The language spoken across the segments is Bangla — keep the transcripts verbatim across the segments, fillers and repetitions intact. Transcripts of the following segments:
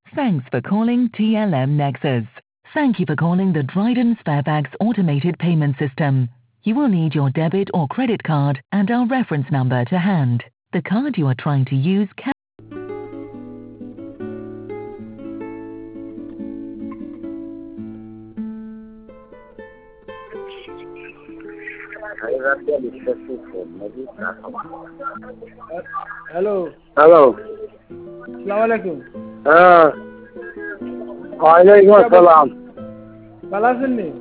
Thanks for calling T L M Nexus. Thank you for calling the Dryden Sparebags automated payment system. You will need your debit or credit card and our reference number to hand. The card you are trying to use can hello hello আসসালামু আলাইকুম। হ্যাঁ ওয়ালাইকুম আসসালাম। ভালো আছেন নি?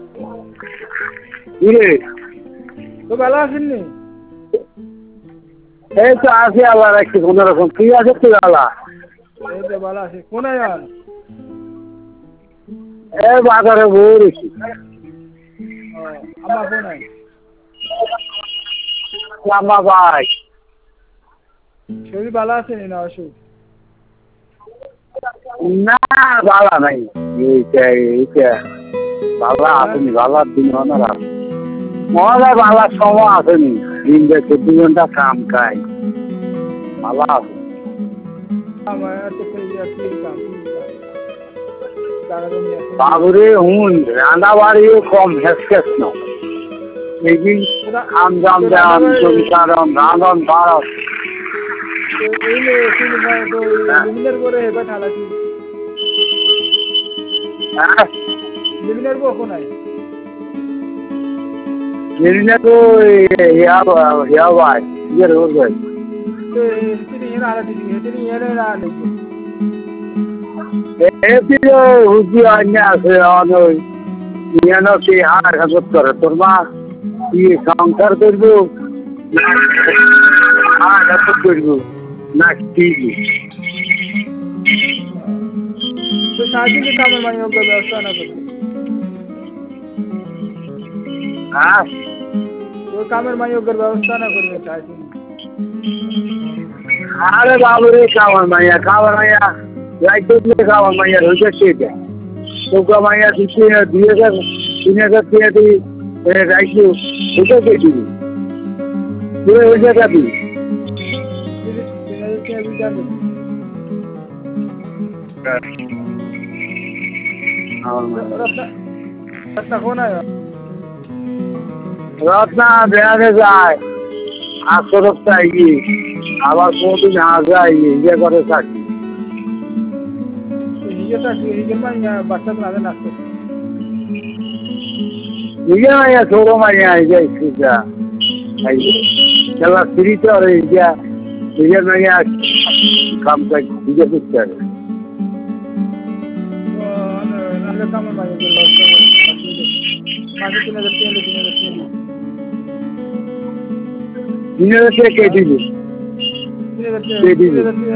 কি রে? তো ভালো আছেন নি? এই তো আছি আল্লাহ রাখছি কোনো রকম। কি আছে তুই আল্লাহ? এই তো ভালো আছি। কোনায় যান? এই বাজারে বই রেখি। ও আমার কোনায়? লাম্বা ভাই শরীর ভালো আছে নি না অসুখ? না ভালো নাই। এইটা এইটা ভালো আসেনি, ভালোর দিন অনেক আছে। মনে ভালোর সময় আসেনি। দিন দেখে দু ঘন্টা কাম খাই ভালো আছে। আমার এত খেয়ে যাচ্ছি কাম বাবুরে হুন রান্না বাড়িও কম হেসকেস ন এই আম জাম জাম জমিদারম রাঁধন বাড় এই তো লিমিনের করে হেবা ঠালাছি হ্যাঁ লিমিনের বো কোনায়? লিমিনে তো ইয়া ইয়া ভাই ইয়ে রোজ ভাই তো তিনি এরা আলাদা দিকে তিনি এরা এরা আলাদা এটি হুজি আন্যা আছে অনই ইয়ানো কি হার হাজত করে তোর মা কি সংসার করবো হার হাজত করবো না কি তো সাহায্য के काम में योग व्यवस्था ना करते হ্যাঁ तो काम में योग व्यवस्था ना करते साहाয্য আরে বাবুরে খাওয়ার মাইয়া খাওয়ার মাইয়া রাইতে দিয়ে খাওয়ার মাইয়া হয়েছে ঠিক আছে তোকে মাইয়া দিচ্ছি দুই হাজার তিন হাজার টাকা তুই রাইতে ওটা কে দিবি তুই ওই জায়গা দিবি रत्ना कौन आया? রত্না বেড়াতে যায় আসরফটা গিয়ে আবার কোনদিন যায় ইয়ে করে থাকি हिजर तक हिजर में यहाँ बच्चा तो आगे नाचते ইয়ে মাইয়া ছোট মাইয়া যায় সেটা খেলা ফ্রিতে আর ইয়া ইয়ে মাইয়া কাম কাজ ইয়ে করতে হবে नाले काम में योग व्यवस्था मागे तीन हजार तीन तीन हजार तीन তিন হাজার টাকা কে দিবি तीन हजार কে तीन দিবি हजार